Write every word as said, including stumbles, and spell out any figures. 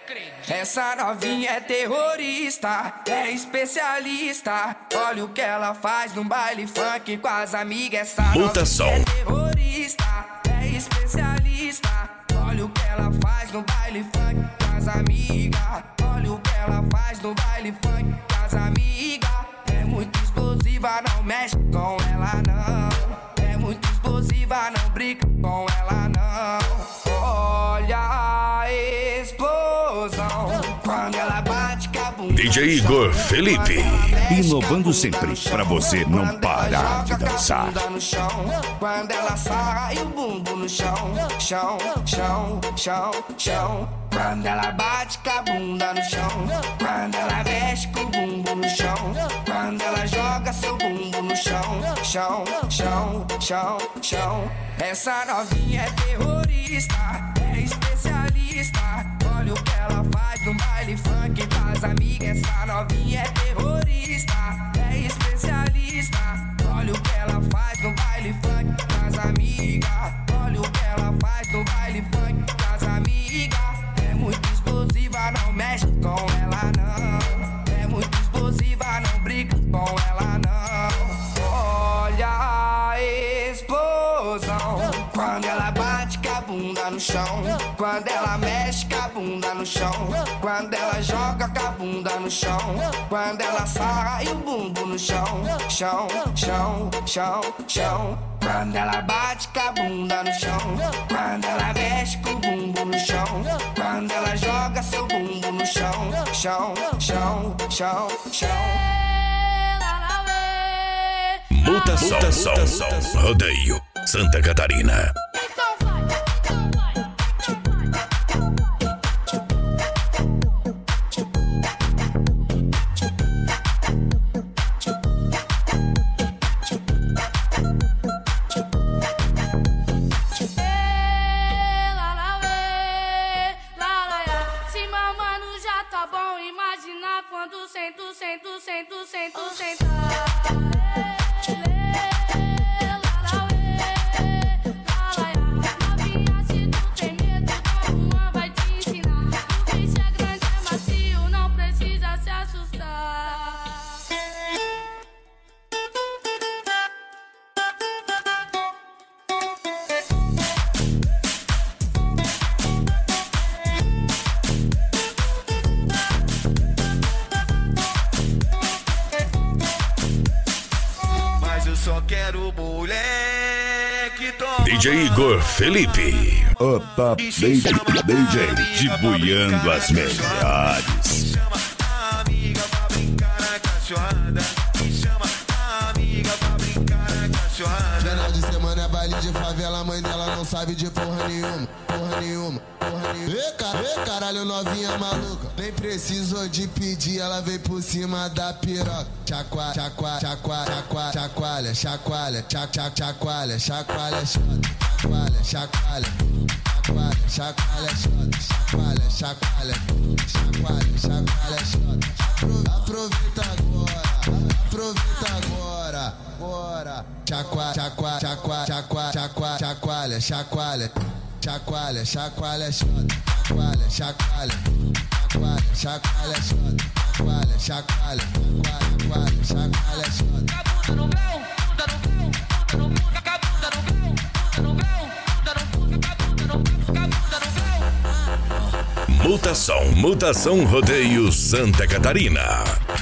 Essa novinha é terrorista, é especialista. Olha o que ela faz no baile funk com as amigas. Essa Mutação. novinha é terrorista, é especialista. Olha o que ela faz no baile funk com as amigas. Olha o que ela faz no baile funk com as amigas. É muito explosiva, não mexe com ela não. É muito explosiva, não brinca com ela não. Olha a explosão quando ela bate com a bunda. D J Igor Felipe, inovando sempre pra você não parar de dançar. Quando ela sai o bumbum no chão, chão, chão, chão, chão. Quando ela bate com a bunda no chão, quando ela mexe com o bumbum no chão, quando ela joga seu bumbum no chão, chão, chão, chão, chão. Essa novinha é terrorista, é especialista. Olha o que ela faz no baile funk com as amigas. Essa novinha é terrorista, é especialista. Olha o que ela faz no baile funk com as amigas. Olha o que ela faz no baile funk com as amigas. É muito explosiva, não mexe com ela não. É muito explosiva, não briga com ela não. Olha a explosão quando ela bate com a bunda no chão, quando ela mexe com a bunda no chão, quando ela joga com a bunda no chão, quando ela sai o bumbum no chão, chão, chão, chão, chão. Quando ela bate com a bunda no chão, quando ela mexe com o bumbum no chão, quando ela joga seu bumbum no chão, chão, chão, chão, chão. Mutação, Mutação, Rodeio, Santa Catarina. Quando sento, sento, sento, sento, sentar. Novinha, se tu tem medo, uma vai te ensinar. O bicho é grande, é macio, não precisa se assustar. Só quero moleque top. D J Igor Felipe, O top D J, D J dibuiando as melhores. Chama a amiga pra brincar na cachorrada. Chama a amiga pra brincar na cachorrada. Final de semana é baile de favela, a mãe dela não sabe de porra nenhuma, porra nenhuma, porra nenhuma. Ê, car Ê, caralho, novinha maluca, nem precisou de pedir, ela veio por cima da piroca. Chacoalha, chacoalha, chacoalha, chacoalha, chacoalha, chacoalha, chacoalha, chacoalha, chacoalha, chacoalha, chacoalha, chacoalha, chacoalha, chacoalha, chacoalha, chacoalha, chacoalha. Aproveita agora, aproveita agora, bora. Chacoalha, chacoalha, chacoalha, chacoalha, chacoalha, chacoalha, chacoalha, chacoalha, chacoalha, chacoalha, chacoalha, chacoalha, chacoalha, chacoalha, chacoalha, chacoalha, chacoalha, chacoalha. Bunda no grão, bunda no grão, bunda no bunda, com a bunda no grão, bunda no grão, bunda no bunda, com a bunda no grão, com a bunda no grão. Mutação, Mutação Rodeio Santa Catarina.